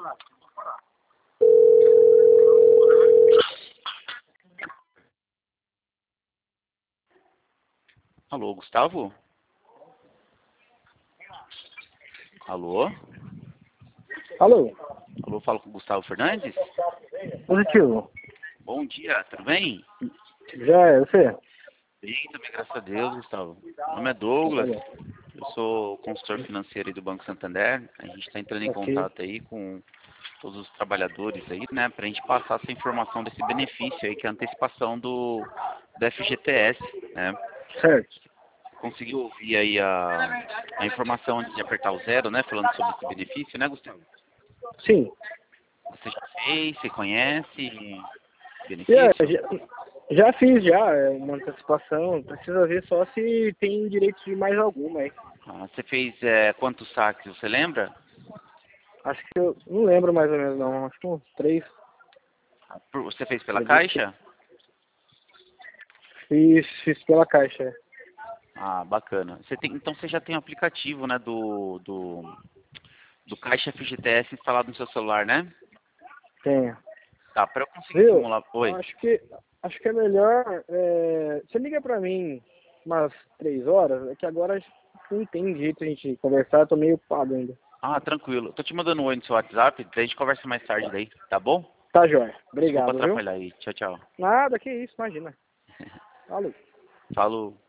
Alô, Gustavo? Alô? Alô? Alô, falo com o Gustavo Fernandes? Positivo. Bom dia, tudo bem? Já é, você? Bem, também, graças a Deus, Gustavo. Meu nome é Douglas, eu sou consultor financeiro aí do Banco Santander. A gente está entrando em Ok. contato aí com todos os trabalhadores aí, né, para a gente passar essa informação desse benefício aí, que é a antecipação do FGTS, né? Certo. Conseguiu ouvir aí a informação antes de apertar o zero, né, falando sobre esse benefício, né, Gustavo? Sim. Você já fez, você conhece Já, benefício? já fiz já, é uma antecipação. Precisa ver só se tem direito de mais alguma aí. Ah, você fez quantos saques, você lembra? Acho que eu não lembro mais ou menos não. Acho que uns 3. Você fez pela Acredito que Caixa? fiz pela caixa. É. Ah, bacana. Então você já tem o aplicativo, né, do Caixa FGTS instalado no seu celular, né? Tenho. Tá, para eu conseguir Viu? simular... Oi. Acho que é melhor. Você liga pra mim umas 3 horas, é que agora não tem jeito a gente conversar, eu tô meio ocupado ainda. Ah, tranquilo. Tô te mandando um oi no seu WhatsApp, daí a gente conversa mais tarde daí, tá bom? Tá, joia. Desculpa Obrigado, viu? atrapalhar aí. Tchau, tchau. Nada, que isso, imagina. Falou. Falou.